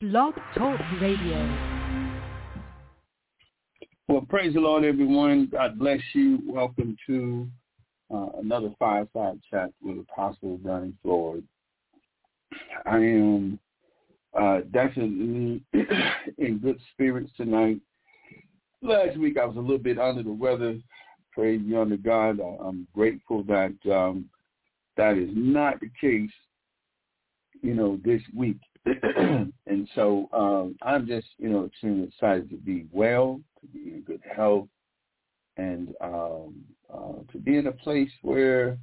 Blog Talk Radio. Well, praise the Lord, everyone. God bless you. Welcome to another Fireside Chat with Apostle Johnny Floyd. I am definitely in good spirits tonight. Last week I was a little bit under the weather. Praise be unto God. I'm grateful that that is not the case, this week. And so I'm just, extremely excited to be well, to be in good health, and to be in a place where,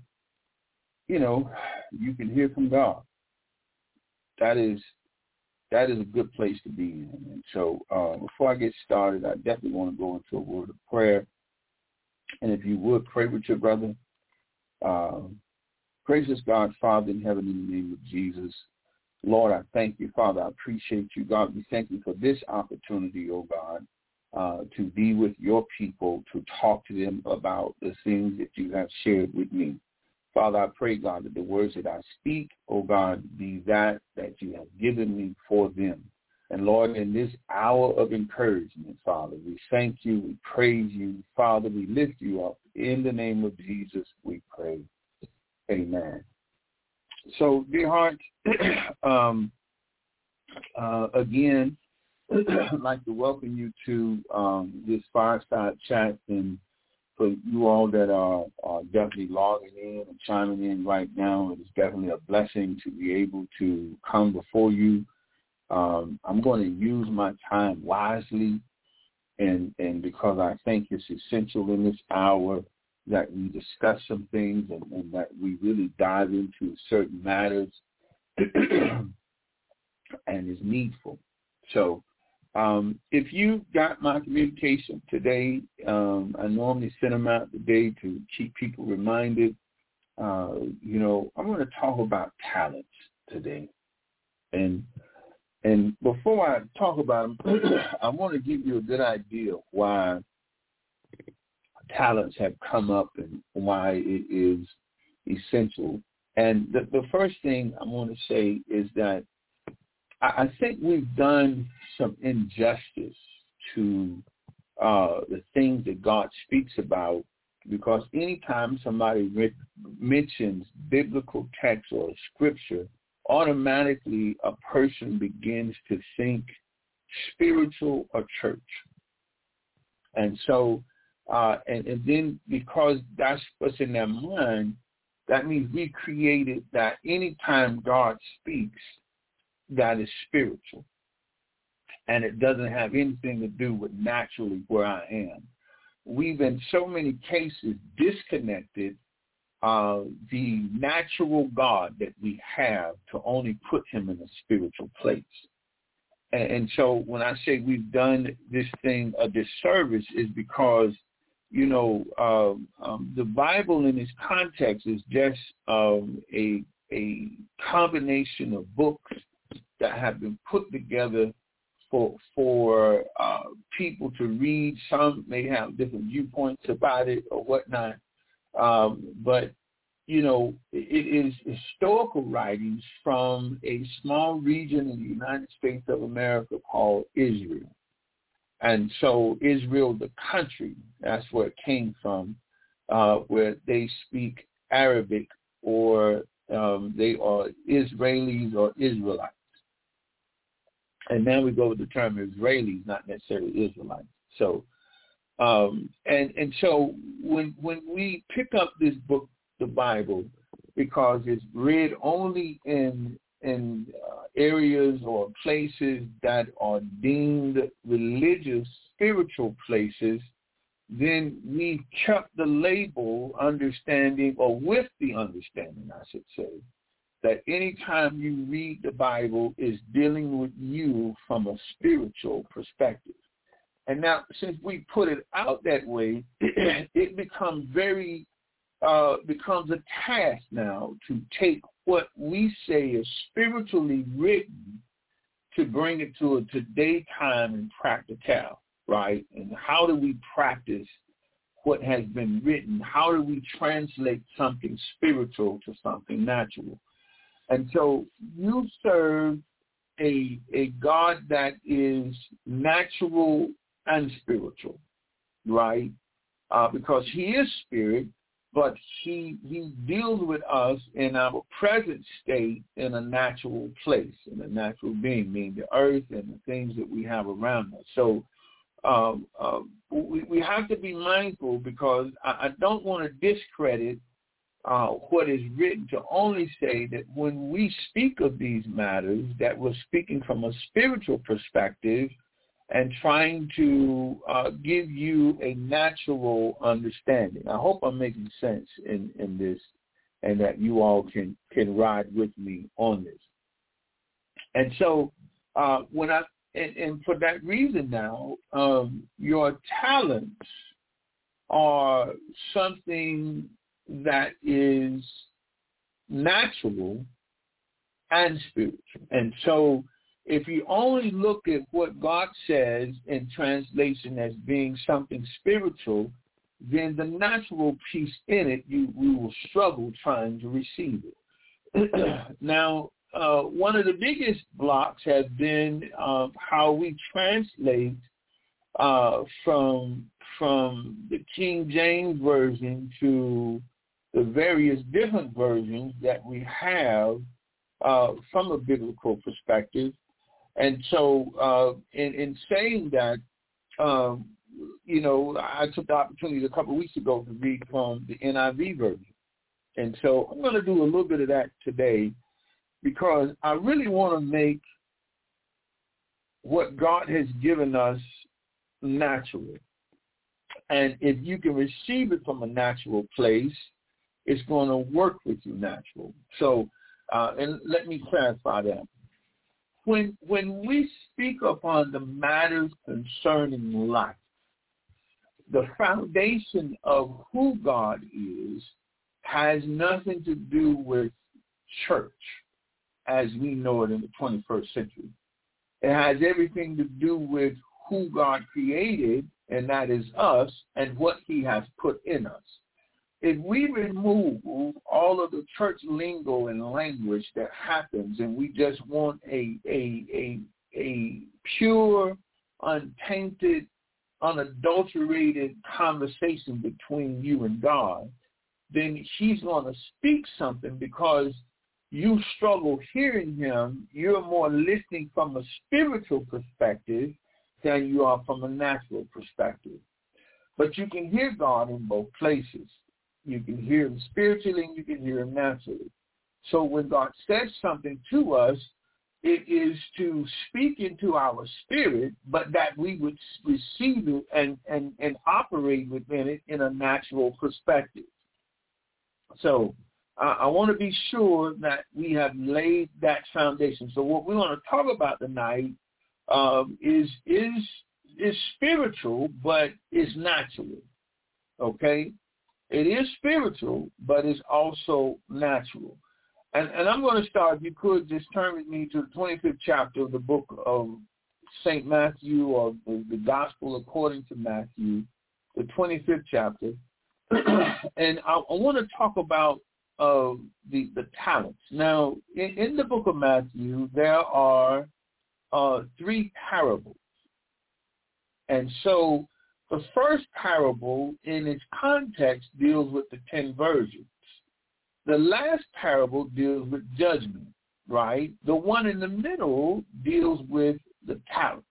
you can hear from God. That is a good place to be in. And so before I get started, I definitely want to go into a word of prayer. And if you would, pray with your brother. Gracious God, Father in heaven, in the name of Jesus. Lord, I thank you, Father. I appreciate you, God. We thank you for this opportunity, oh God, to be with your people, to talk to them about the things that you have shared with me. Father, I pray, God, that the words that I speak, oh God, be that you have given me for them. And Lord, in this hour of encouragement, Father, we thank you, we praise you, Father, we lift you up. In the name of Jesus, we pray. Amen. So, dear heart, again, I'd like to welcome you to this Fireside Chat, and for you all that are definitely logging in and chiming in right now, it is definitely a blessing to be able to come before you. I'm going to use my time wisely, and because I think it's essential in this hour that we discuss some things and that we really dive into certain matters and is needful. So if you got my communication today, I normally send them out today to keep people reminded. I'm going to talk about talents today. And before I talk about them, I want to give you a good idea of why talents have come up and why it is essential. And the first thing I want to say is that I think we've done some injustice to the things that God speaks about, because anytime somebody mentions biblical text or scripture, automatically a person begins to think spiritual or church. And so and then because that's what's in their mind, that means we created that anytime God speaks, that is spiritual. And it doesn't have anything to do with naturally where I am. We've in so many cases disconnected the natural God that we have to only put him in a spiritual place. And so when I say we've done this thing a disservice is because the Bible in its context is just a combination of books that have been put together for people to read. Some may have different viewpoints about it or whatnot, but it is historical writings from a small region in the United States of America called Israel. And so Israel, the country, that's where it came from, where they speak Arabic, or they are Israelis or Israelites. And now we go with the term Israelis, not necessarily Israelites. So, and so when we pick up this book, the Bible, because it's read only in areas or places that are deemed religious, spiritual places, then we kept the label understanding, or with the understanding, I should say, that anytime you read the Bible is dealing with you from a spiritual perspective. And now, since we put it out that way, it becomes becomes a task now to take what we say is spiritually written to bring it to a today time and practical, right? And how do we practice what has been written? How do we translate something spiritual to something natural? And so you serve a God that is natural and spiritual, right? Because he is spirit, but he deals with us in our present state in a natural place, in a natural being, meaning the earth and the things that we have around us. So we have to be mindful, because I don't want to discredit what is written, to only say that when we speak of these matters, that we're speaking from a spiritual perspective and trying to give you a natural understanding. I hope I'm making sense in this, and that you all can ride with me on this. And so and for that reason now, your talents are something that is natural and spiritual. And so if you only look at what God says in translation as being something spiritual, then the natural piece in it, we will struggle trying to receive it. Now, one of the biggest blocks has been how we translate from the King James Version to the various different versions that we have from a biblical perspective. And so in saying that, I took the opportunity a couple of weeks ago to read from the NIV version. And so I'm going to do a little bit of that today, because I really want to make what God has given us natural. And if you can receive it from a natural place, it's going to work with you natural. So, and let me clarify that. When we speak upon the matters concerning life, the foundation of who God is has nothing to do with church as we know it in the 21st century. It has everything to do with who God created, and that is us, and what he has put in us. If we remove all of the church lingo and language that happens, and we just want a pure, untainted, unadulterated conversation between you and God, then he's going to speak something, because you struggle hearing him. You're more listening from a spiritual perspective than you are from a natural perspective. But you can hear God in both places. You can hear him spiritually, and you can hear him naturally. So when God says something to us, it is to speak into our spirit, but that we would receive it and operate within it in a natural perspective. So I want to be sure that we have laid that foundation. So what we want to talk about tonight is spiritual, but is natural. Okay? It is spiritual, but it's also natural. And I'm going to start, if you could, just turn with me to the 25th chapter of the book of St. Matthew, or the Gospel according to Matthew, the 25th chapter. And I want to talk about the talents. Now, in the book of Matthew, there are 3 parables. And so the first parable in its context deals with the 10 virgins. The last parable deals with judgment, right? The one in the middle deals with the talents.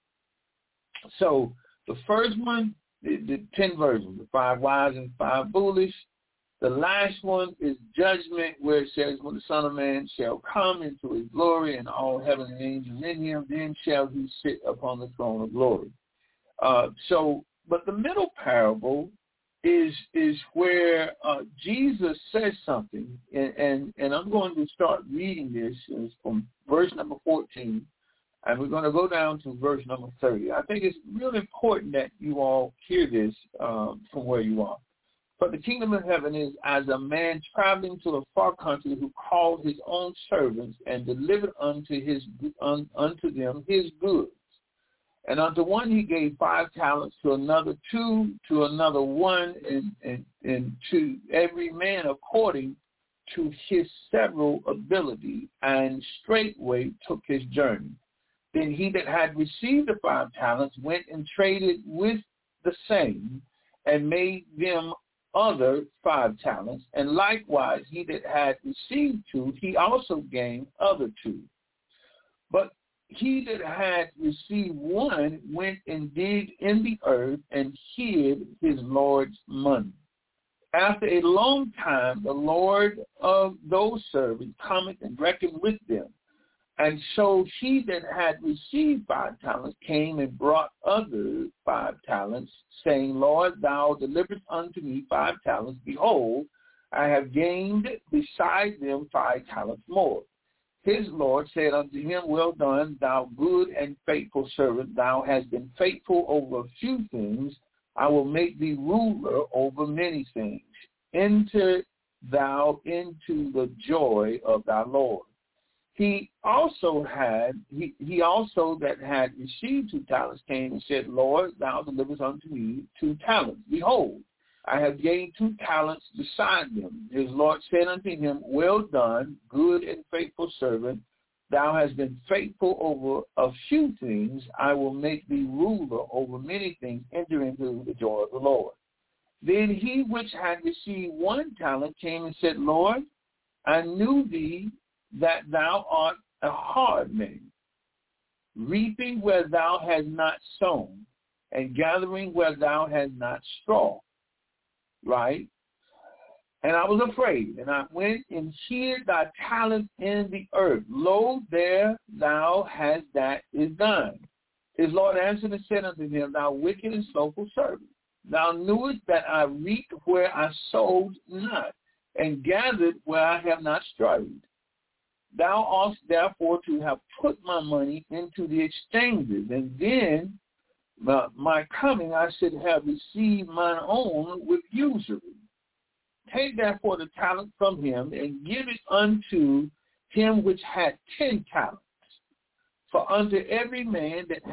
So the first one, the 10 virgins, the 5 wise and 5 foolish. The last one is judgment, where it says, when the Son of Man shall come into his glory and all heaven and angels in him, then shall he sit upon the throne of glory. But the middle parable is where Jesus says something, and I'm going to start reading this from verse number 14, and we're going to go down to verse number 30. I think it's really important that you all hear this from where you are. But the kingdom of heaven is as a man traveling to a far country, who called his own servants and delivered unto them his goods. And unto one he gave 5 talents, to another 2, to another 1, and to every man according to his several ability, and straightway took his journey. Then he that had received the 5 talents went and traded with the same, and made them other 5 talents. And likewise he that had received 2, he also gained other 2. But he that had received 1 went and digged in the earth and hid his Lord's money. After a long time, the Lord of those servants cometh and reckoned with them. And so he that had received 5 talents came and brought other 5 talents, saying, Lord, thou deliverest unto me 5 talents. Behold, I have gained beside them 5 talents more. His Lord said unto him, Well done, thou good and faithful servant. Thou hast been faithful over a few things. I will make thee ruler over many things. Enter thou into the joy of thy Lord. He also that had received 2 talents came and said, Lord, thou deliverest unto me 2 talents. Behold, I have gained 2 talents beside them. His Lord said unto him, Well done, good and faithful servant. Thou hast been faithful over a few things. I will make thee ruler over many things. Enter into the joy of the Lord. Then he which had received 1 talent came and said, Lord, I knew thee that thou art a hard man, reaping where thou hast not sown, and gathering where thou hast not straw. Right? And I was afraid, and I went and hid thy talent in the earth. Lo, there thou hast that is thine. His Lord answered and said unto him, Thou wicked and slothful servant, thou knewest that I reaped where I sowed not, and gathered where I have not strawed. Thou oughtest therefore to have put my money into the exchanges, and then my coming I should have received mine own with usury. Take therefore the talent from him, and give it unto him which had 10 talents. For unto every man that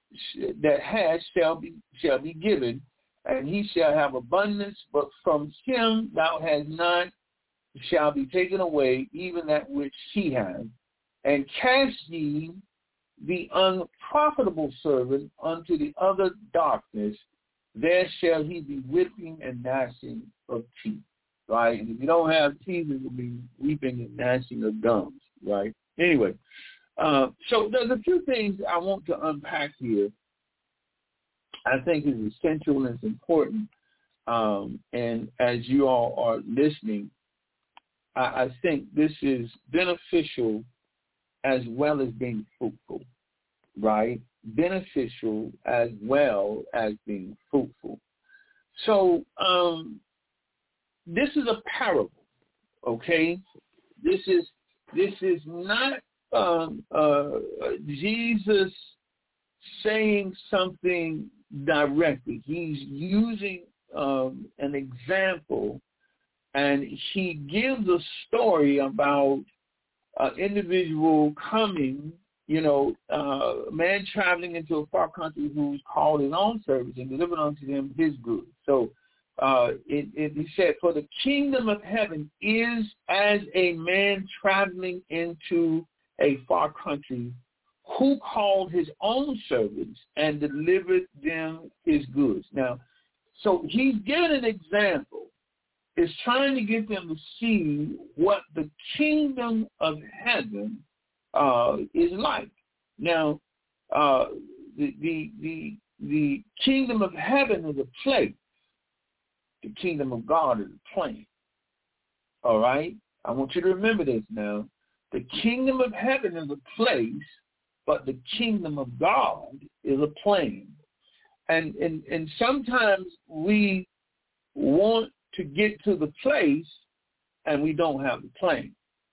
has shall be given, and he shall have abundance, but from him thou hast not shall be taken away, even that which he has. And cast ye the unprofitable servant unto the other darkness, there shall he be weeping and gnashing of teeth. Right? And if you don't have teeth, it will be weeping and gnashing of gums. Right? Anyway, so there's a few things I want to unpack here. I think is essential and it's important. And as you all are listening, I think this is beneficial as well as being fruitful, right? Beneficial as well as being fruitful. So this is a parable, okay? This is not Jesus saying something directly. He's using an example. And he gives a story about an individual coming, a man traveling into a far country who's called his own servants and delivered unto them his goods. So he said, for the kingdom of heaven is as a man traveling into a far country who called his own servants and delivered them his goods. Now, so he's given an example. Is trying to get them to see what the kingdom of heaven is like. Now, the kingdom of heaven is a place. The kingdom of God is a plan. All right? I want you to remember this now. The kingdom of heaven is a place, but the kingdom of God is a plan. And sometimes we want to get to the place and we don't have the plan.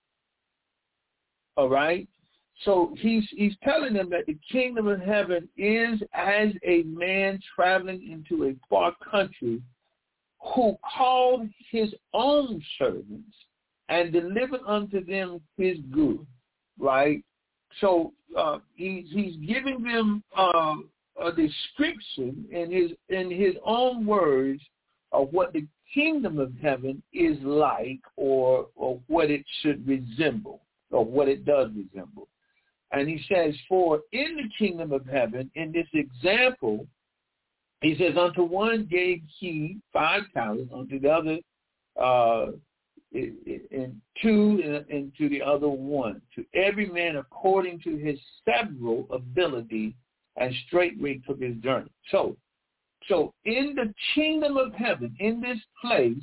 All right? So he's telling them that the kingdom of heaven is as a man traveling into a far country who called his own servants and delivered unto them his goods. Right? So he's giving them a description in his own words of what the kingdom of heaven is like, or what it should resemble, or what it does resemble. And he says, for in the kingdom of heaven, in this example, he says, unto one gave he 5 talents, unto the other and 2, and to the other 1. To every man according to his several ability, and straightway took his journey. So in the kingdom of heaven, in this place,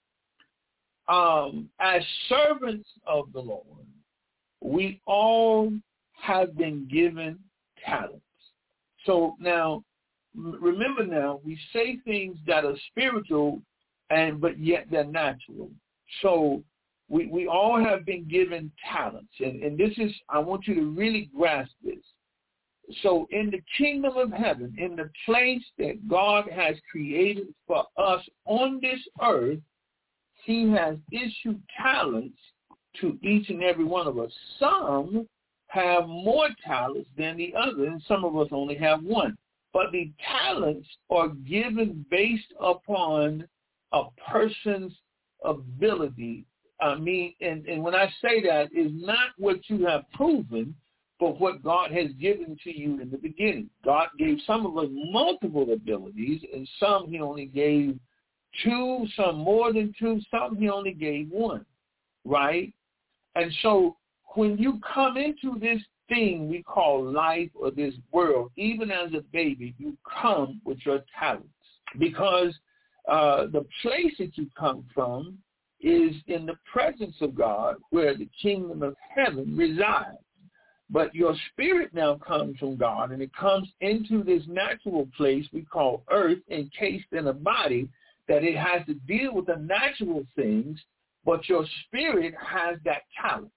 as servants of the Lord, we all have been given talents. So now, remember now, we say things that are spiritual, but yet they're natural. So we all have been given talents. And this is, I want you to really grasp this. So in the kingdom of heaven, in the place that God has created for us on this earth, he has issued talents to each and every one of us. Some have more talents than the other, and some of us only have 1. But the talents are given based upon a person's ability. And when I say that, is not what you have proven, but what God has given to you in the beginning. God gave some of us multiple abilities, and some he only gave 2, some more than 2, some he only gave 1, right? And so when you come into this thing we call life, or this world, even as a baby, you come with your talents, because the place that you come from is in the presence of God, where the kingdom of heaven resides. But your spirit now comes from God, and it comes into this natural place we call earth, encased in a body, that it has to deal with the natural things, but your spirit has that talent.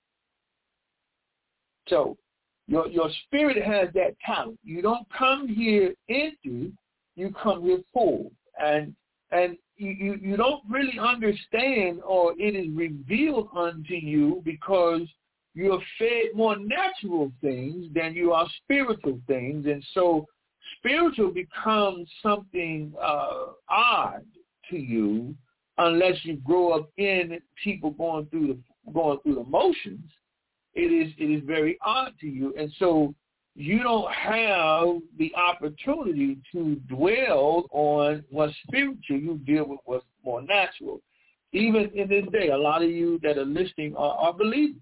So your spirit has that talent. You don't come here empty, you come here full. And you don't really understand, or it is revealed unto you, because you're fed more natural things than you are spiritual things. And so spiritual becomes something odd to you unless you grow up in people going through the motions. It is very odd to you. And so you don't have the opportunity to dwell on what's spiritual. You deal with what's more natural. Even in this day, a lot of you that are listening are believers.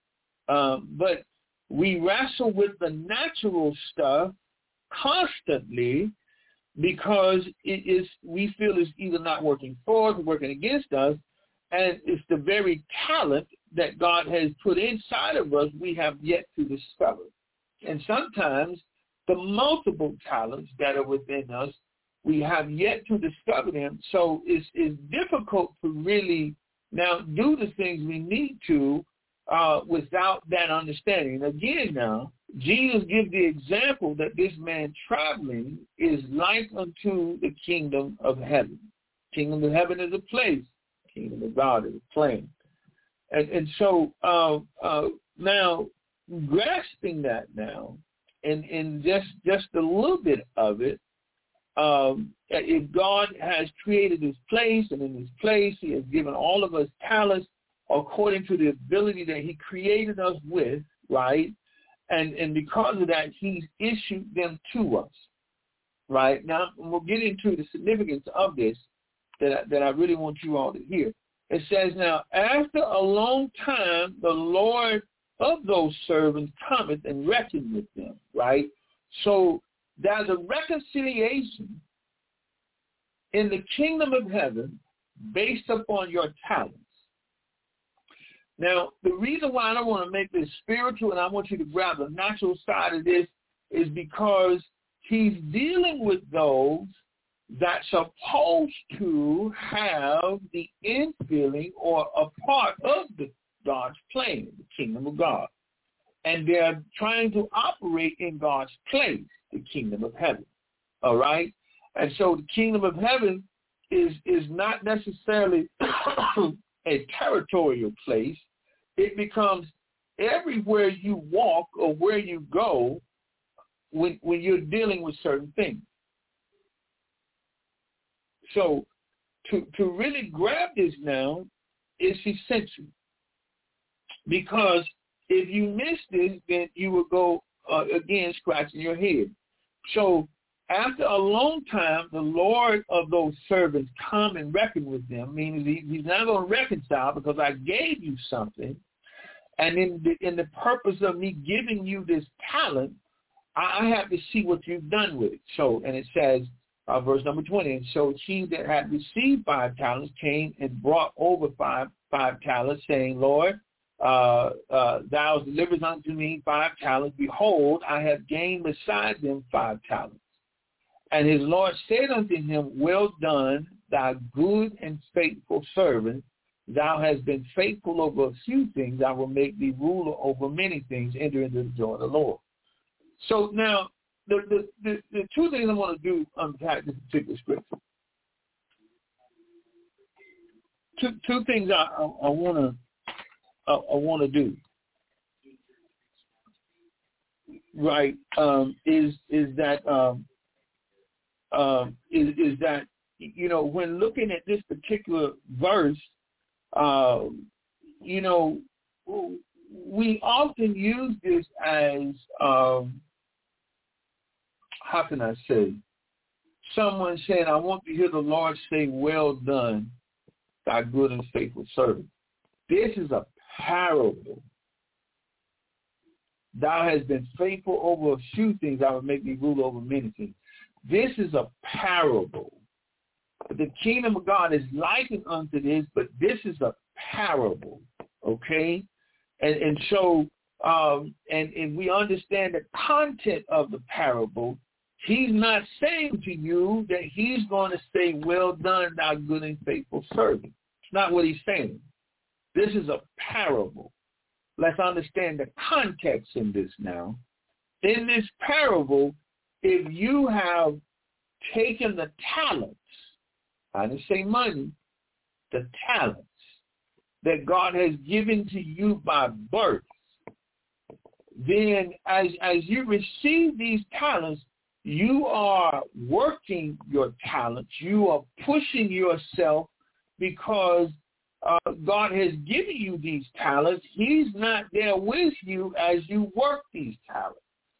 But we wrestle with the natural stuff constantly, because we feel it's either not working for us or working against us, and it's the very talent that God has put inside of us we have yet to discover. And sometimes the multiple talents that are within us, we have yet to discover them. So it's difficult to really now do the things we need to without that understanding. Again now, Jesus gives the example that this man traveling is like unto the kingdom of heaven. Kingdom of heaven is a place. Kingdom of God is a plane. And so now, grasping that now, and just a little bit of it, if God has created this place, and in this place he has given all of us talents according to the ability that he created us with, right? And because of that, he's issued them to us, right? Now, we'll get into the significance of this that I really want you all to hear. It says, now, after a long time, the Lord of those servants cometh and reckoneth with them, right? So there's a reconciliation in the kingdom of heaven based upon your talents. Now, the reason why I don't want to make this spiritual and I want you to grab the natural side of this is because he's dealing with those that's supposed to have the infilling or a part of God's plan, the kingdom of God. And they're trying to operate in God's place, the kingdom of heaven. All right? And so the kingdom of heaven is not necessarily a territorial place. It becomes everywhere you walk or where you go when you're dealing with certain things. So to really grab this now is essential, because if you miss this, then you will go again scratching your head. So after a long time, the Lord of those servants come and reckon with them, meaning he's not going to reconcile because I gave you something, and in the purpose of me giving you this talent, I have to see what you've done with it. So, and it says, verse number 20, and so he that had received 5 talents came and brought over five talents, saying, Lord, thou deliverest unto me 5 talents. Behold, I have gained beside them 5 talents. And his Lord said unto him, well done, thou good and faithful servant. Thou hast been faithful over a few things. I will make thee ruler over many things. Enter into the joy of the Lord. So now, the 2 things I want to do unpack this particular scripture. Two things I want to do. Right, is that you know, when looking at this particular verse, you know, we often use this as how can I say? Someone saying, I want to hear the Lord say, well done, thy good and faithful servant. This is a parable. Thou hast been faithful over a few things, I will make thee rule over many things. This is a parable. The kingdom of God is likened unto this, but this is a parable, okay? And so, and we understand the content of the parable. He's not saying to you that he's going to say, well done, thou good and faithful servant. It's not what he's saying. This is a parable. Let's understand the context in this now. In this parable, if you have taken the talents, I didn't say money, the talents that God has given to you by birth, then as you receive these talents, you are working your talents. You are pushing yourself because God has given you these talents. He's not there with you as you work these talents,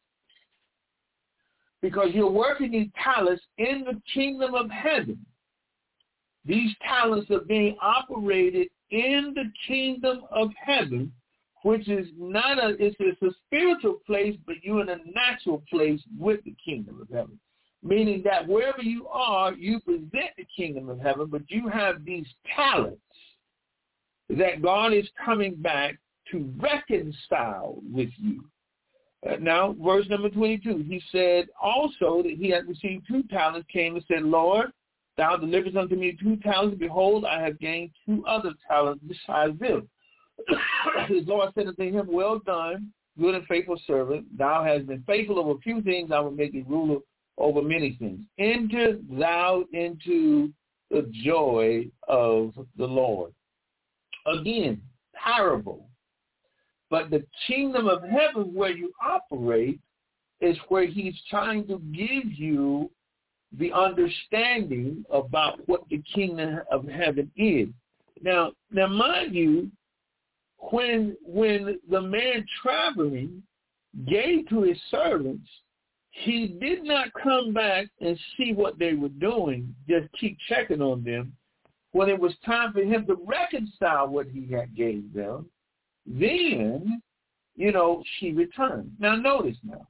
because you're working these talents in the kingdom of heaven. These talents are being operated in the kingdom of heaven, which is not it's a spiritual place, but you're in a natural place with the kingdom of heaven. Meaning that wherever you are, you present the kingdom of heaven, but you have these talents that God is coming back to reconcile with you. Now, verse number 22, he said also that he had received 2 talents, came and said, Lord, thou deliverest unto me 2 talents. Behold, I have gained 2 other talents besides them. His Lord said unto him, well done, good and faithful servant. Thou hast been faithful over a few things. I will make thee ruler over many things. Enter thou into the joy of the Lord. Again, parable. But the kingdom of heaven where you operate is where he's trying to give you the understanding about what the kingdom of heaven is. Now mind you, when the man traveling gave to his servants, he did not come back and see what they were doing, just keep checking on them. When it was time for him to reconcile what he had gave them, then, you know, she returned. Now notice now,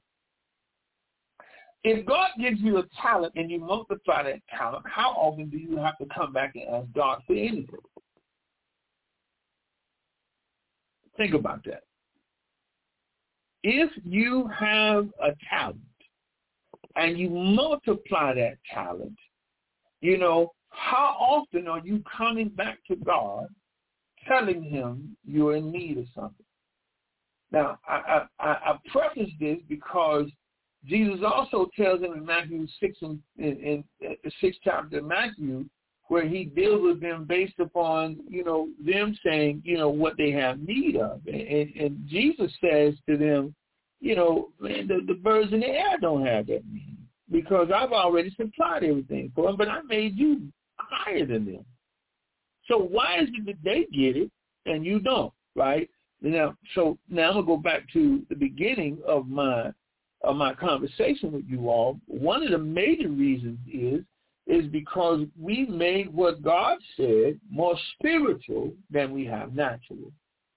if God gives you a talent and you multiply that talent, how often do you have to come back and ask God for anything? Think about that. If you have a talent and you multiply that talent, you know, how often are you coming back to God telling him you're in need of something? Now, I preface this because Jesus also tells him in Matthew 6, in the 6th chapter of Matthew, where he deals with them based upon, you know, them saying, you know, what they have need of. And Jesus says to them, you know, man, the birds in the air don't have that need, because I've already supplied everything for them, but I made you higher than them. So why is it that they get it and you don't, right? Now I'm gonna go back to the beginning of my conversation with you all. One of the major reasons is because we made what God said more spiritual than we have natural.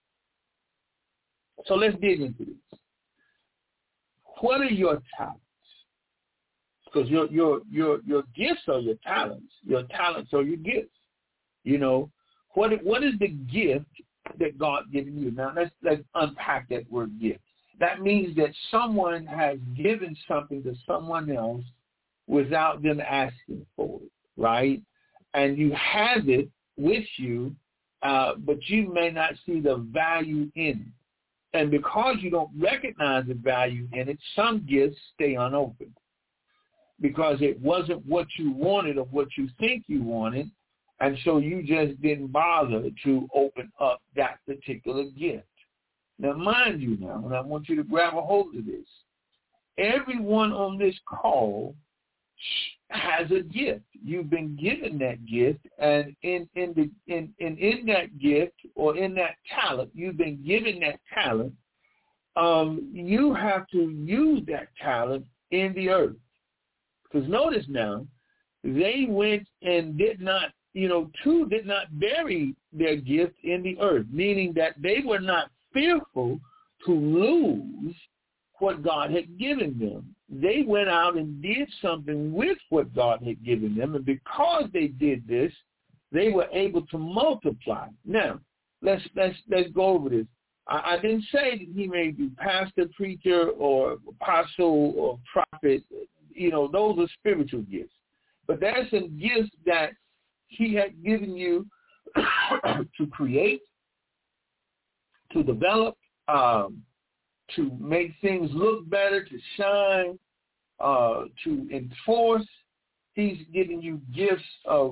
So let's dig into this. What are your talents? Because your gifts are your talents. Your talents are your gifts. You know, what is the gift that God given you? Now let's unpack that word gift. That means that someone has given something to someone else without them asking for it, right? And you have it with you, but you may not see the value in it. And because you don't recognize the value in it, some gifts stay unopened because it wasn't what you wanted or what you think you wanted, and so you just didn't bother to open up that particular gift. Now, mind you now, and I want you to grab a hold of this, everyone on this call has a gift. You've been given that gift, and in that gift or in that talent, you've been given that talent. You have to use that talent in the earth. Because notice now, they went and did not bury their gift in the earth, meaning that they were not fearful to lose what God had given them. They went out and did something with what God had given them, and because they did this, they were able to multiply. Now, let's go over this. I didn't say that he may be pastor, preacher, or apostle, or prophet. You know, those are spiritual gifts. But there's some gifts that he had given you to create, to develop, to make things look better, to shine, to enforce. He's giving you gifts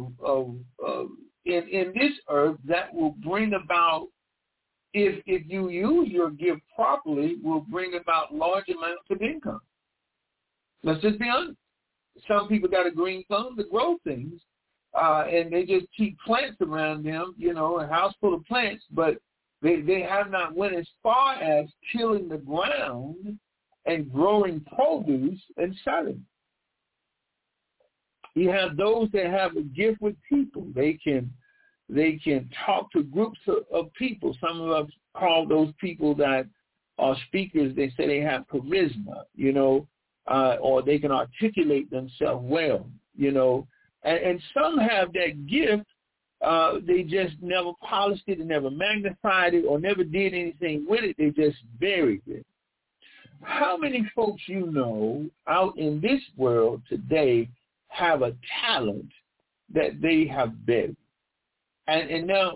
in this earth that will bring about, if you use your gift properly, will bring about large amounts of income. Let's just be honest. Some people got a green thumb to grow things, and they just keep plants around them, you know, a house full of plants, but they have not went as far as tilling the ground and growing produce and selling. You have those that have a gift with people. They can talk to groups of people. Some of us call those people that are speakers, they say they have charisma, you know, or they can articulate themselves well, you know. And some have that gift. They just never polished it and never magnified it or never did anything with it. They just buried it. How many folks you know out in this world today have a talent that they have buried? And now,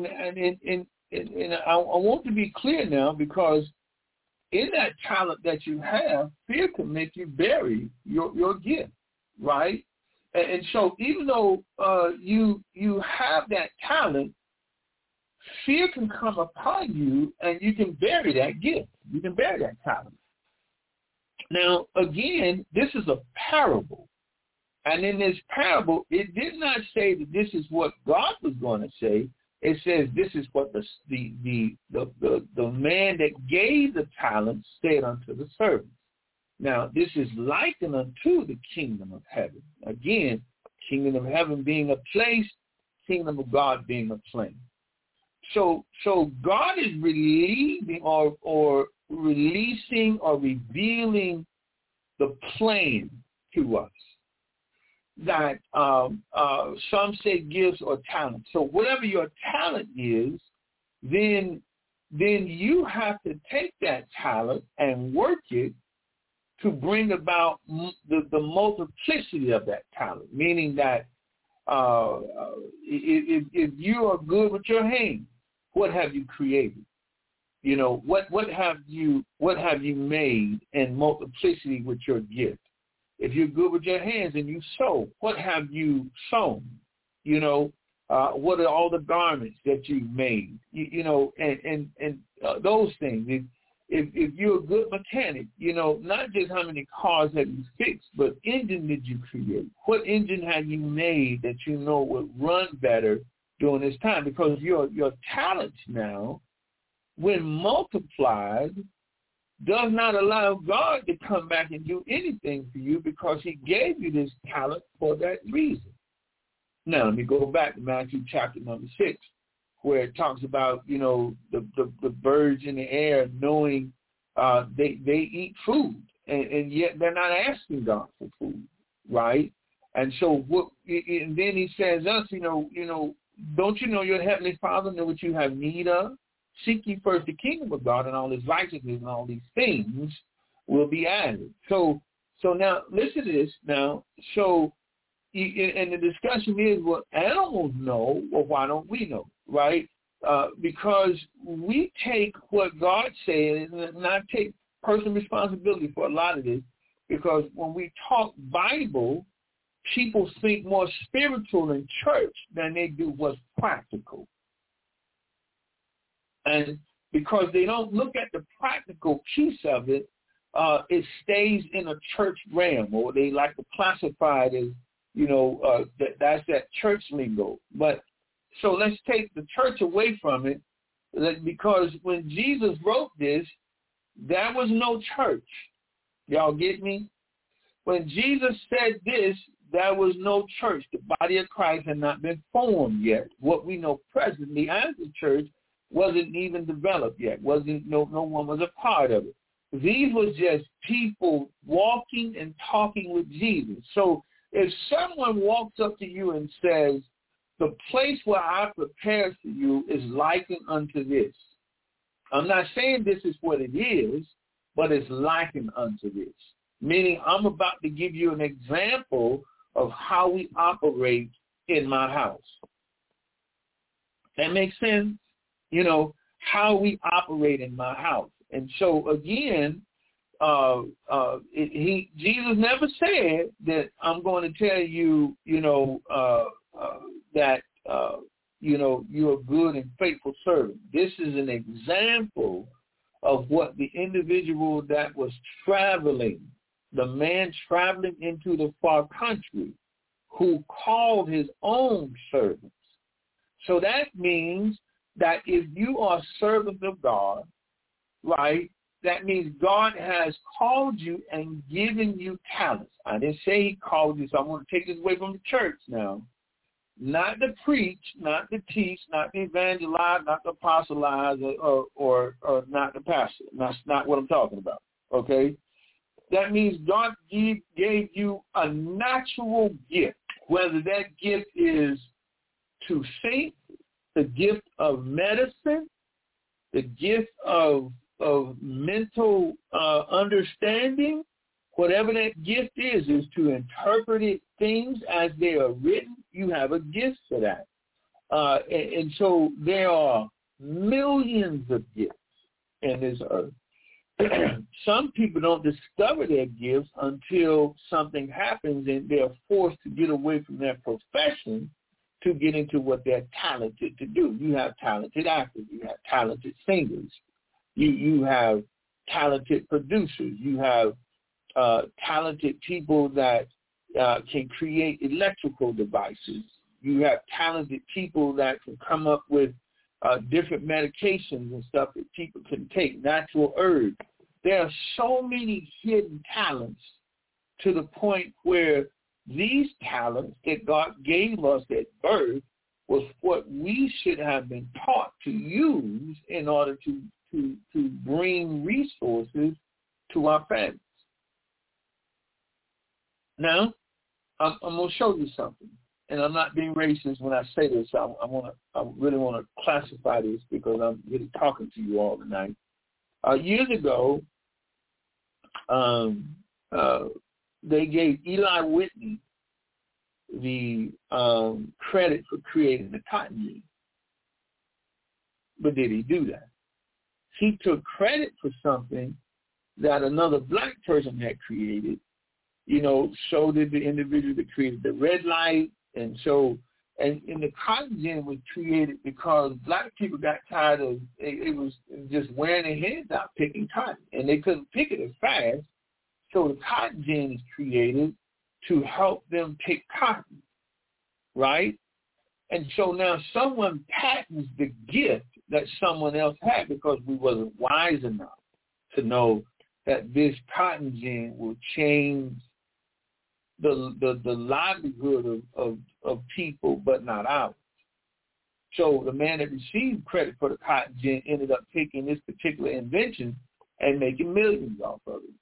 I want to be clear now, because in that talent that you have, fear can make you bury your gift, right? And so even though you have that talent, fear can come upon you and you can bury that gift. You can bury that talent. Now, again, this is a parable. And in this parable, it did not say that this is what God was going to say. It says this is what the man that gave the talent said unto the servant. Now, this is likened unto the kingdom of heaven. Again, kingdom of heaven being a place, kingdom of God being a plane. So God is relieving or releasing or revealing the plan to us. That some say gifts or talents. So whatever your talent is, then you have to take that talent and work it to bring about the multiplicity of that talent. Meaning that if you are good with your hands, what have you created? You know, what have you made in multiplicity with your gift? If you're good with your hands and you sew, what have you sewn? You know, what are all the garments that you made? You know, and those things. if you're a good mechanic, not just how many cars have you fixed, but engine did you create? What engine have you made that would run better during this time? Because your talents now, when multiplied, does not allow God to come back and do anything for you because he gave you this talent for that reason. Now, let me go back to Matthew chapter number 6, where it talks about, the birds in the air knowing they eat food, and yet they're not asking God for food, right? And so and then he says us, don't you know your heavenly Father know what you have need of? Seek ye first the kingdom of God, and all his righteousness and all these things will be added. So now, listen to this now. So, and the discussion is, well, animals know, well, why don't we know, right? Because we take what God said and not take personal responsibility for a lot of this, because when we talk Bible, people think more spiritual in church than they do what's practical. And because they don't look at the practical piece of it, it stays in a church realm, or they like to classify it as, that's that church lingo. But so let's take the church away from it, because when Jesus wrote this, there was no church. Y'all get me? When Jesus said this, there was no church. The body of Christ had not been formed yet. What we know presently as the church wasn't even developed yet. No one was a part of it. These was just people walking and talking with Jesus. So if someone walks up to you and says, the place where I prepared for you is likened unto this. I'm not saying this is what it is, but it's likened unto this. Meaning I'm about to give you an example of how we operate in my house. That makes sense? How we operate in my house. And so again, Jesus never said that I'm going to tell you, that, you're a good and faithful servant. This is an example of what the individual that was traveling, the man traveling into the far country, who called his own servants. So that means that if you are servants of God, right, that means God has called you and given you talents. I didn't say he called you, so I want to take this away from the church now. Not to preach, not to teach, not to evangelize, not to apostolize, or not to pastor. That's not what I'm talking about, okay? That means God gave you a natural gift, whether that gift is to sing, the gift of medicine, the gift of mental understanding, whatever that gift is to interpret things as they are written. You have a gift for that. And so there are millions of gifts in this earth. Some people don't discover their gifts until something happens and they're forced to get away from their profession to get into what they're talented to do. You have talented actors. You have talented singers. You have talented producers. You have talented people that can create electrical devices. You have talented people that can come up with different medications and stuff that people can take, natural herbs. There are so many hidden talents to the point where these talents that God gave us at birth was what we should have been taught to use in order to bring resources to our families. Now, I'm going to show you something, and I'm not being racist when I say this. I really want to classify this because I'm really talking to you all tonight. Years ago, they gave Eli Whitney the credit for creating the cotton gin. But did he do that? He took credit for something that another black person had created. So did the individual that created the red light, and so And the cotton gin was created because black people got tired of it was just wearing their heads out picking cotton, and they couldn't pick it as fast. So the cotton gin is created to help them pick cotton, right? And so now someone patents the gift that someone else had because we wasn't wise enough to know that this cotton gin will change the livelihood of people, but not ours. So the man that received credit for the cotton gin ended up taking this particular invention and making millions off of it.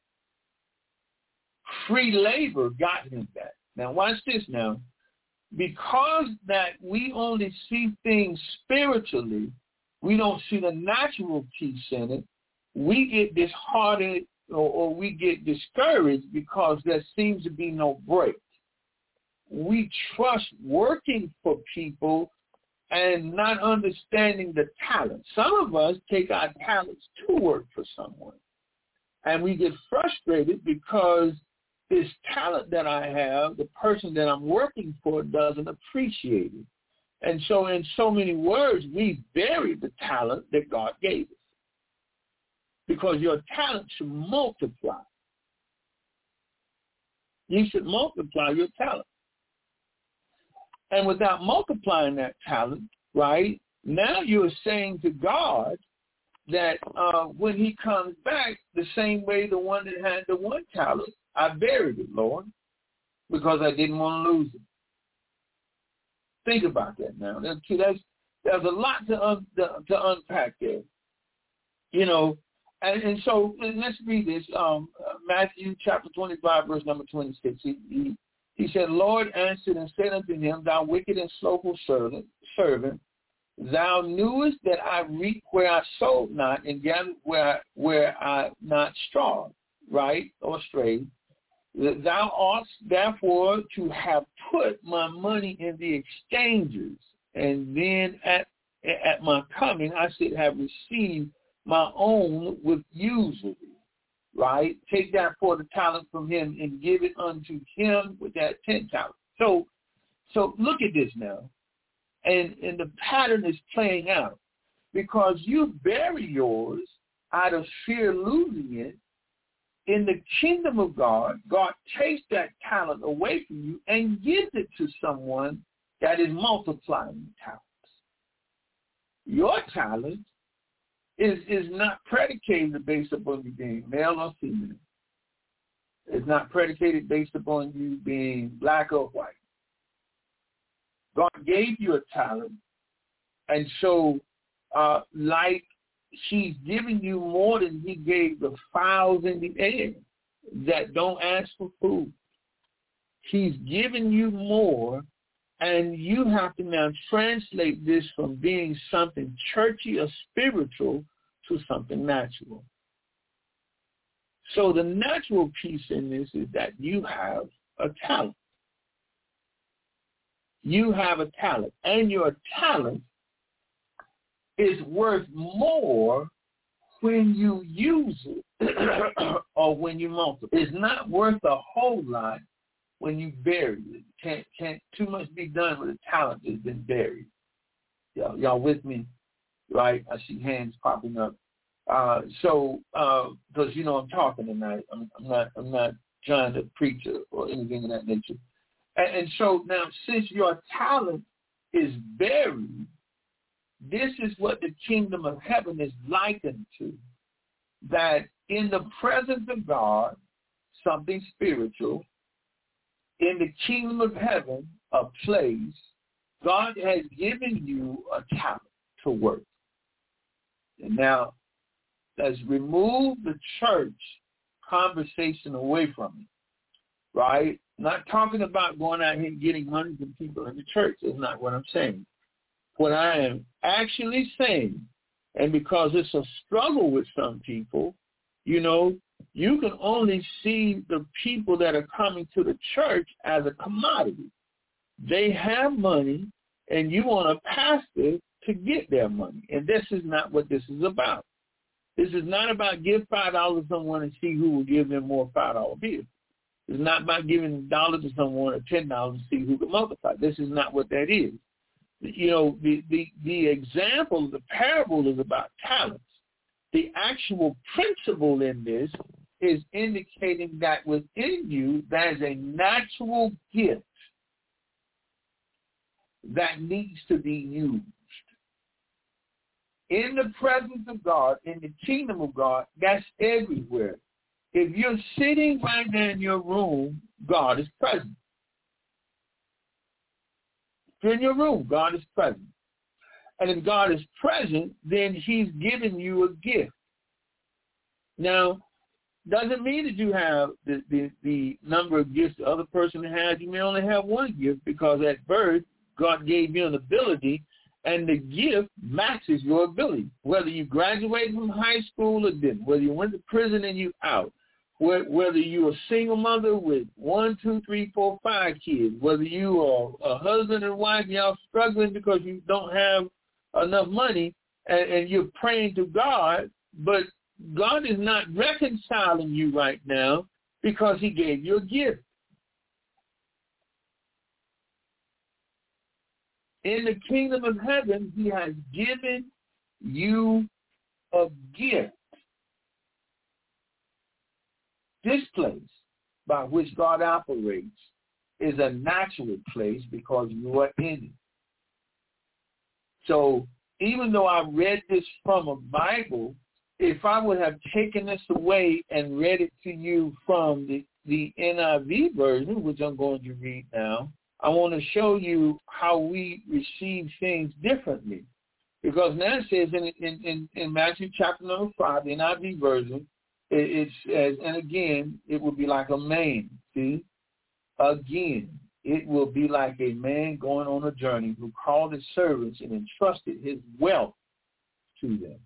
Free labor got him that. Now watch this now. Because that we only see things spiritually, we don't see the natural piece in it, we get disheartened or we get discouraged because there seems to be no break. We trust working for people and not understanding the talent. Some of us take our talents to work for someone, and we get frustrated because this talent that I have, the person that I'm working for doesn't appreciate it. And so in so many words, we bury the talent that God gave us. Because your talent should multiply. You should multiply your talent. And without multiplying that talent, right, now you're saying to God that when he comes back, the same way the one that had the one talent, I buried it, Lord, because I didn't want to lose it. Think about that now. There's a lot to unpack there. You know, and so let's read this. Matthew chapter 25, verse number 26. He said, Lord answered and said unto him, thou wicked and slothful servant, thou knewest that I reap where I sowed not and gathered where I not strawed, right, or strayed. Thou oughtest therefore to have put my money in the exchanges, and then at my coming I should have received my own with usury, right? Take that for the talent from him and give it unto him with that 10 talents. So look at this now, and the pattern is playing out because you bury yours out of fear losing it. In the kingdom of God, God takes that talent away from you and gives it to someone that is multiplying talents. Your talent is not predicated based upon you being male or female. It's not predicated based upon you being black or white. God gave you a talent, and so like he's giving you more than he gave the fowls in the air that don't ask for food. He's giving you more, and you have to now translate this from being something churchy or spiritual to something natural. So the natural piece in this is that you have a talent. You have a talent, and your talent is worth more when you use it or when you multiply. It's not worth a whole lot when you bury it. Can't too much be done with a talent that's been buried. Y'all with me, right? I see hands popping up. Because you know I'm talking tonight. I'm not trying to preach or anything of that nature. And so now, since your talent is buried, this is what the kingdom of heaven is likened to. That in the presence of God, something spiritual, in the kingdom of heaven, a place, God has given you a talent to work. And now, let's remove the church conversation away from it, right? Not talking about going out here and getting money from people in the church. That's not what I'm saying. What I am actually saying, and because it's a struggle with some people, you know, you can only see the people that are coming to the church as a commodity. They have money, and you want a pastor to get their money. And this is not what this is about. This is not about give $5 to someone and see who will give them more $5 bills. It's not about giving $1 to someone or $10 to see who can multiply. This is not what that is. You know, the example, the parable is about talents. The actual principle in this is indicating that within you there's a natural gift that needs to be used. In the presence of God, in the kingdom of God, that's everywhere. If you're sitting right there in your room, God is present. If you're in your room, God is present. And if God is present, then he's given you a gift. Now, doesn't mean that you have the number of gifts the other person has. You may only have one gift because at birth, God gave you an ability, and the gift matches your ability. Whether you graduated from high school or didn't, whether you went to prison and you out, whether you're a single mother with 1, 2, 3, 4, 5 kids, whether you are a husband and wife, y'all struggling because you don't have enough money, and you're praying to God, but God is not reconciling you right now because he gave you a gift. In the kingdom of heaven, he has given you a gift. This place by which God operates is a natural place because you are in it. So even though I read this from a Bible, if I would have taken this away and read it to you from the NIV version, which I'm going to read now, I want to show you how we receive things differently. Because now it says in Matthew chapter number 5, the NIV version, it says, and again, it will be like a man. See? Again, it will be like a man going on a journey who called his servants and entrusted his wealth to them.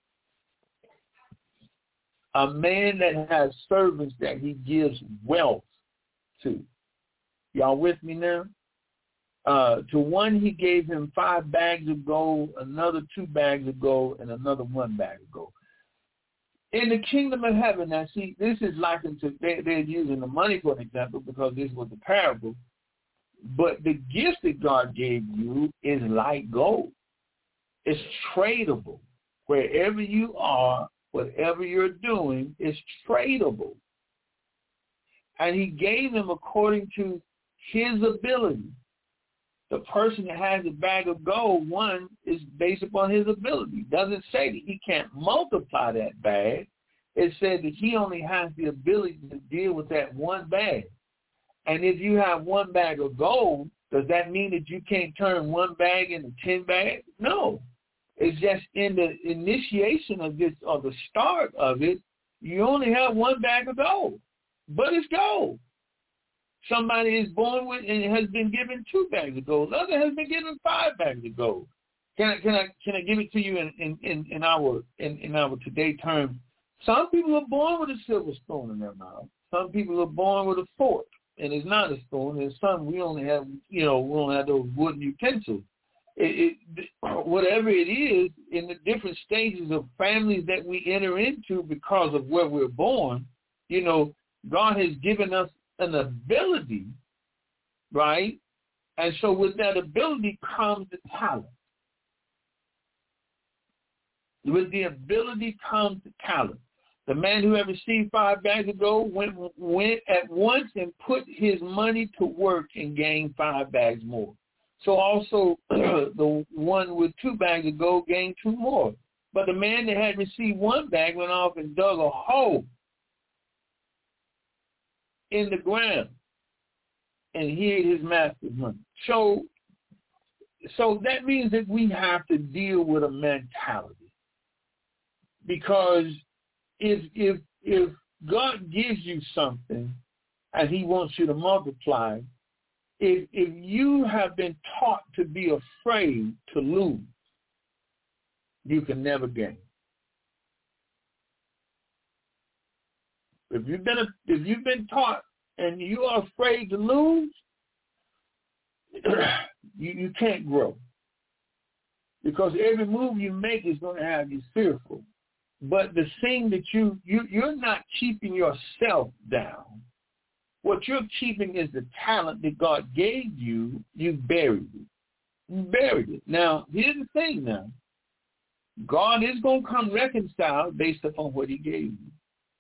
A man that has servants that he gives wealth to. Y'all with me now? To one he gave him 5 bags of gold, another 2 bags of gold, and another 1 bag of gold. In the kingdom of heaven, now see, this is likened to, they're using the money for an example because this was the parable, but the gift that God gave you is like gold. It's tradable. Wherever you are, whatever you're doing is tradable. And he gave them according to his ability. The person that has a bag of gold, one, is based upon his ability. It doesn't say that he can't multiply that bag. It said that he only has the ability to deal with that 1 bag. And if you have 1 bag of gold, does that mean that you can't turn 1 bag into 10 bags? No. It's just in the initiation of this, or the start of it, you only have 1 bag of gold. But it's gold. Somebody is born with and has been given 2 bags of gold. Another has been given 5 bags of gold. Can I give it to you in our today terms? Some people are born with a silver spoon in their mouth. Some people are born with a fork, and it's not a spoon. And some we only have those wooden utensils. Whatever it is, in the different stages of families that we enter into because of where we're born, God has given us an ability, right? And so with that ability comes the talent. With the ability comes the talent. The man who had received 5 bags of gold went at once and put his money to work and gained 5 bags more. So also the one with 2 bags of gold gained 2 more. But the man that had received 1 bag went off and dug a hole in the ground and hid his master's money. So that means that we have to deal with a mentality. Because if God gives you something and he wants you to multiply, if you have been taught to be afraid to lose, you can never gain. If you've been taught and you are afraid to lose, you can't grow. Because every move you make is going to have you fearful. But the thing that you're not keeping yourself down. what you're keeping is the talent that God gave you. You buried it. You buried it. Now, here's the thing now. God is going to come reconciled based upon what he gave you.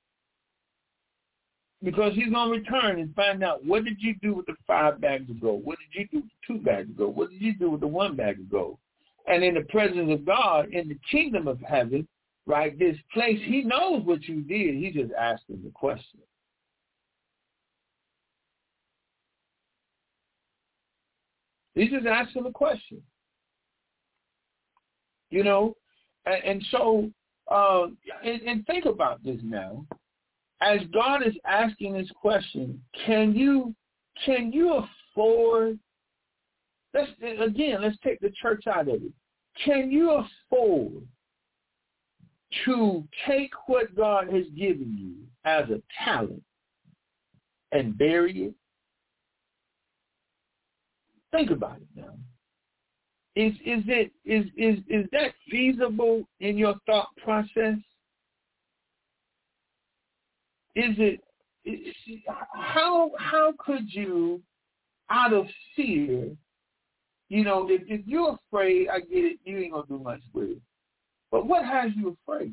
Because he's going to return and find out, what did you do with the 5 bags of gold? What did you do with the 2 bags of gold? What did you do with the 1 bag of gold? And in the presence of God, in the kingdom of heaven, right, this place, he knows what you did. He's just asking the question. He's just asking the question. You know, and so, and think about this now. As God is asking this question, can you afford, let's take the church out of it. Can you afford to take what God has given you as a talent and bury it? Think about it now. Is that feasible in your thought process? How could you, out of fear, you know, if you're afraid, I get it, you ain't gonna do much with it. But what has you afraid?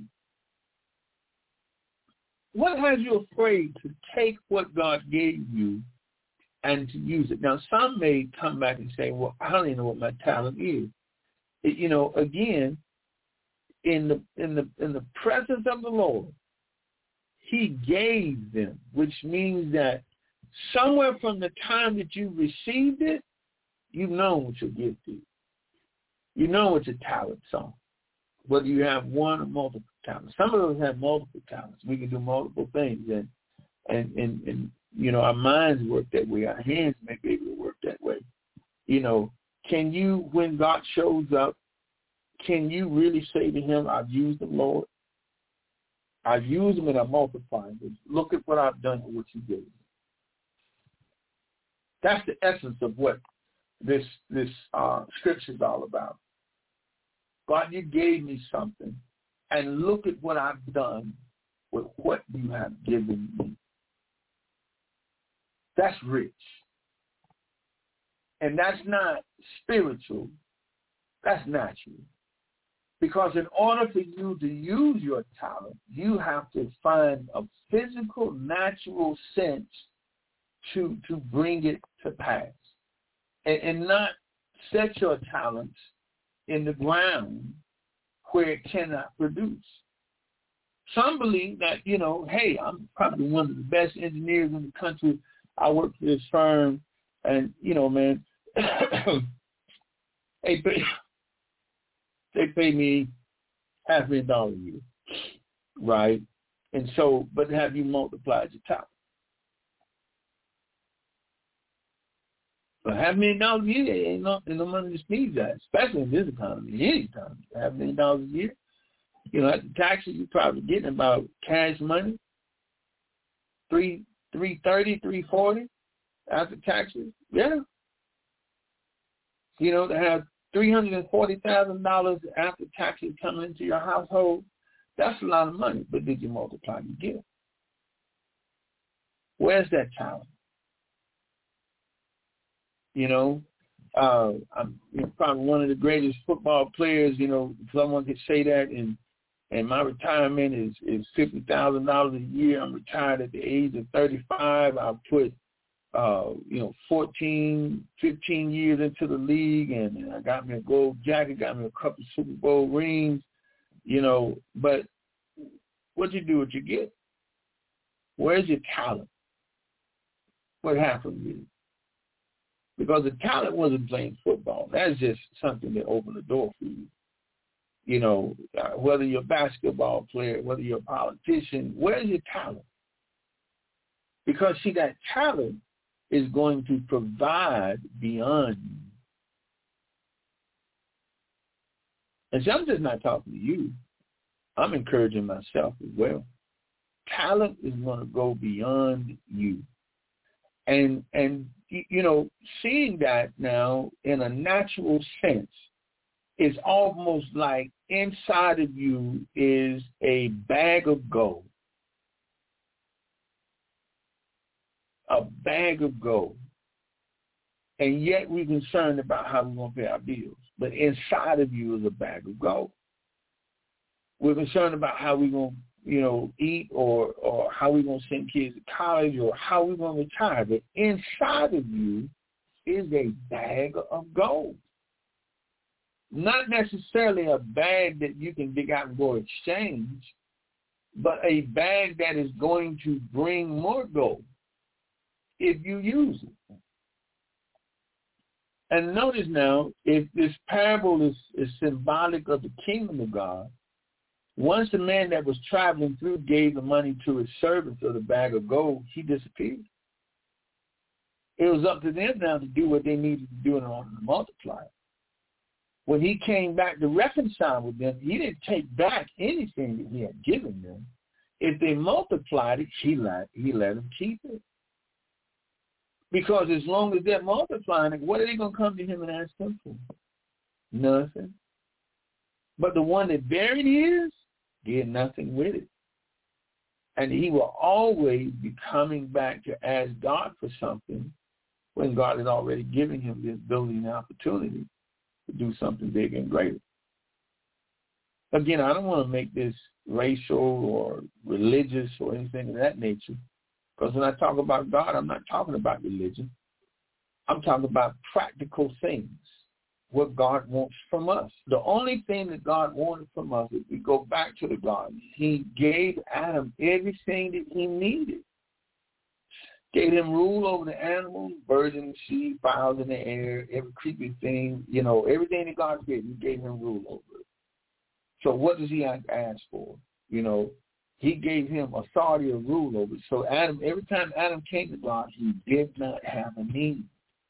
What has you afraid to take what God gave you and to use it? Now, some may come back and say, well, I don't even know what my talent is. You know, again, in the presence of the Lord, he gave them, which means that somewhere from the time that you received it, you know what your gift is. You know what your talents are, whether you have one or multiple talents. Some of us have multiple talents. We can do multiple things, and you know, our minds work that way. Our hands may be able to work that way. You know, can you, when God shows up, can you really say to him, I've used them, Lord? I've used them and I'm multiplying them. Look at what I've done and what you gave me. That's the essence of what this scripture is all about. God, you gave me something, and look at what I've done with what you have given me. That's rich. And that's not spiritual. That's natural. Because in order for you to use your talent, you have to find a physical, natural sense to bring it to pass. And not set your talents in the ground where it cannot produce. Some believe that, you know, hey, I'm probably one of the best engineers in the country. I work for this firm, and, you know, man, they pay me $500,000 a year, right? And so, but have you multiplied your talent? But $500,000 a year ain't no money to sneeze at, especially in this economy, any economy. $500,000 a year, you know, after taxes, you're probably getting about cash money, $330,000, $340,000 after taxes. Yeah. You know, to have $340,000 after taxes coming into your household, that's a lot of money. But did you multiply your gift? Where's that talent? You know, I'm probably one of the greatest football players. You know, someone could say that, and my retirement is $50,000 a year. I'm retired at the age of 35. I put 14, 15 years into the league, and I got me a gold jacket, got me a couple of Super Bowl rings, you know, but what'd you do with your gift? Where's your talent? What happened with it? Because the talent wasn't playing football. That's just something that opened the door for you. You know, whether you're a basketball player, whether you're a politician, where's your talent? Because, see, that talent is going to provide beyond you. And see, I'm just not talking to you. I'm encouraging myself as well. Talent is going to go beyond you. And you know, seeing that now in a natural sense is almost like inside of you is a bag of gold. a bag of gold. And yet we're concerned about how we're going to pay our bills. But inside of you is a bag of gold. We're concerned about how we're going to, eat or how we're going to send kids to college or how we're going to retire. But inside of you is a bag of gold. Not necessarily a bag that you can dig out and go exchange, but a bag that is going to bring more gold if you use it. And notice now, if this parable is symbolic of the kingdom of God, once the man that was traveling through gave the money to his servants of the bag of gold, he disappeared. It was up to them now to do what they needed to do in order to multiply it. When he came back to reconcile with them, he didn't take back anything that he had given them. If they multiplied it, he let them keep it. Because as long as they're multiplying it, what are they going to come to him and ask him for? Nothing. But the one that buried his did nothing with it. And he will always be coming back to ask God for something when God had already given him the ability and opportunity to do something big and greater. Again, I don't want to make this racial or religious or anything of that nature. Because when I talk about God, I'm not talking about religion. I'm talking about practical things, what God wants from us. The only thing that God wanted from us, if we go back to the garden, he gave Adam everything that he needed. Gave him rule over the animals, birds in the sea, fowls in the air, every creepy thing, everything that God gave, he gave him rule over it. So what does he ask for? He gave him authority or rule over it. So every time Adam came to God, he did not have a need.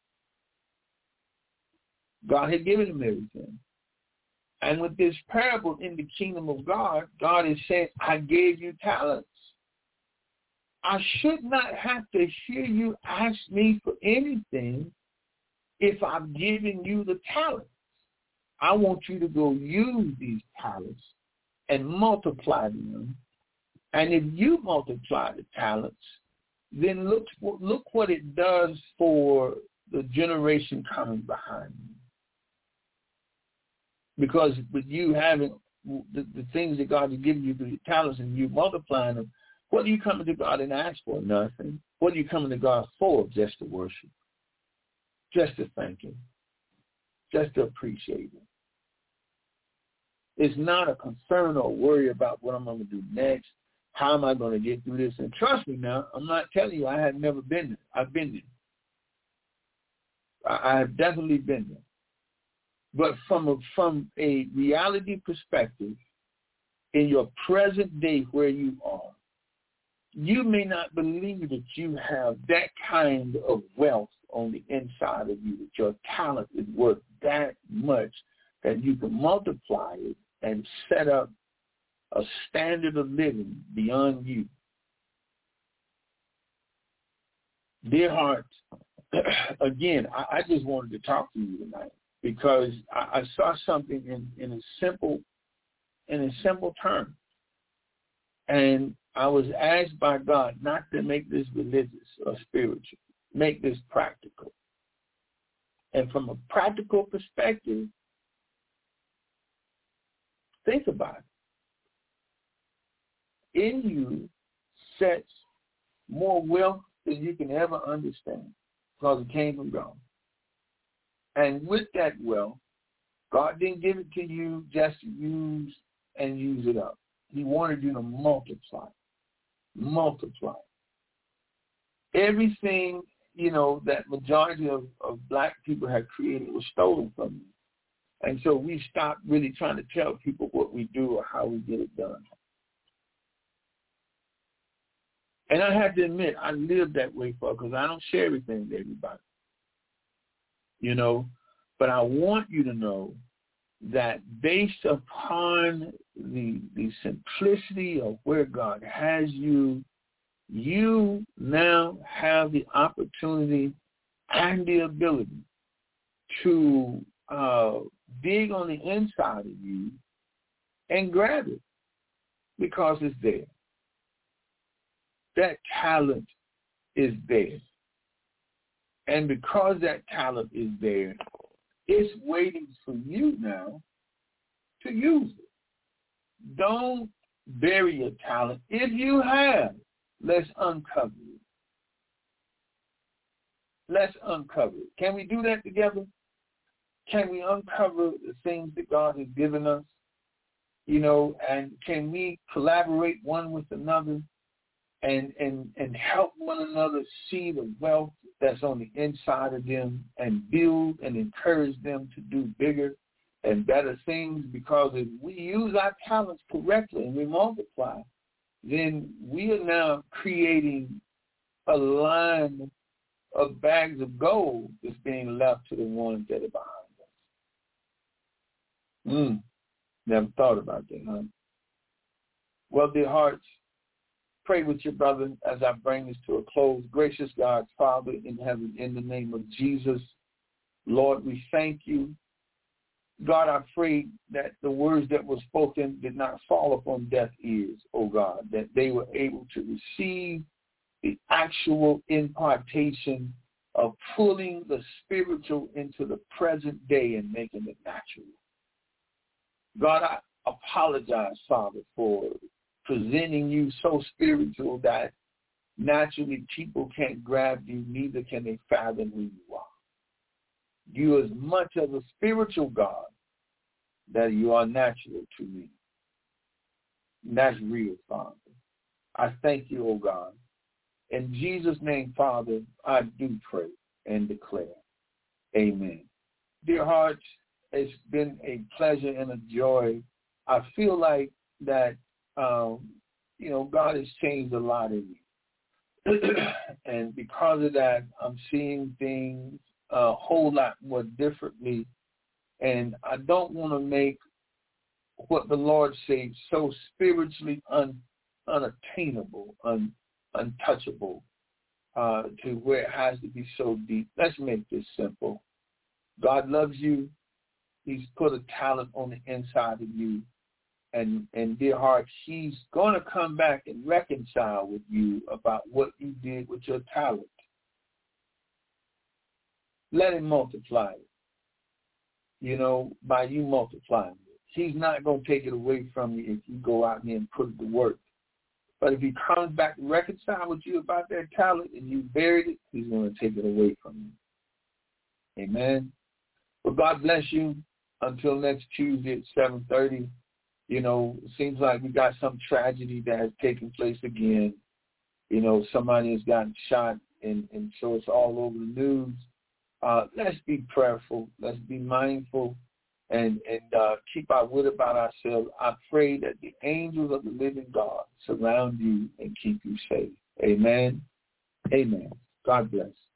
God had given him everything. And with this parable in the kingdom of God, God is saying, I gave you talents. I should not have to hear you ask me for anything if I'm giving you the talents. I want you to go use these talents and multiply them. And if you multiply the talents, then look what it does for the generation coming behind you. Because with you having the things that God has given you through your talents and you multiplying them, what are you coming to God and ask for? Nothing. What are you coming to God for? Just to worship. Just to thank him. Just to appreciate him. It's not a concern or worry about what I'm going to do next. How am I going to get through this? And trust me now, I'm not telling you I have never been there. I've been there. I have definitely been there. But from a reality perspective, in your present day where you are, you may not believe that you have that kind of wealth on the inside of you, that your talent is worth that much that you can multiply it and set up a standard of living beyond you. Dear heart, again, I just wanted to talk to you tonight because I saw something in a simple term. And I was asked by God not to make this religious or spiritual, make this practical. And from a practical perspective, think about it. In you sets more wealth than you can ever understand because it came from God. And with that wealth, God didn't give it to you just to use and use it up. He wanted you to multiply. Multiply. Everything, that majority of black people had created was stolen from you. And so we stopped really trying to tell people what we do or how we get it done. And I have to admit, I live that way because I don't share everything with everybody. But I want you to know that based upon the simplicity of where God has you, you now have the opportunity and the ability to dig on the inside of you and grab it because it's there. That talent is there. And because that talent is there, it's waiting for you now to use it. Don't bury your talent. If you have, let's uncover it. Let's uncover it. Can we do that together? Can we uncover the things that God has given us? You know, and can we collaborate one with another and help one another see the wealth that's on the inside of them and build and encourage them to do bigger and better things? Because if we use our talents correctly and we multiply, then we are now creating a line of bags of gold that's being left to the ones that are behind us. Never thought about that, huh? Well, dear hearts, pray with your brother as I bring this to a close. Gracious God, Father in heaven, in the name of Jesus, Lord, we thank you. God, I pray that the words that were spoken did not fall upon deaf ears, oh God, that they were able to receive the actual impartation of pulling the spiritual into the present day and making it natural. God, I apologize, Father, for presenting you so spiritual that naturally people can't grab you, neither can they fathom who you are. You are as much of a spiritual God that you are natural to me. And that's real, Father. I thank you, oh God. In Jesus' name, Father, I do pray and declare. Amen. Dear hearts, it's been a pleasure and a joy. I feel like that, God has changed a lot in me. And because of that, I'm seeing things a whole lot more differently. And I don't want to make what the Lord says so spiritually unattainable, untouchable, to where it has to be so deep. Let's make this simple. God loves you. He's put a talent on the inside of you. And dear heart, he's going to come back and reconcile with you about what you did with your talent. Let him multiply it, by you multiplying it. He's not going to take it away from you if you go out there and put it to work. But if he comes back and reconcile with you about that talent and you buried it, he's going to take it away from you. Amen. Well, God bless you. Until next Tuesday at 7:30. It seems like we got some tragedy that has taken place again. Somebody has gotten shot, and so it's all over the news. Let's be prayerful. Let's be mindful and keep our wit about ourselves. I pray that the angels of the living God surround you and keep you safe. Amen. Amen. God bless.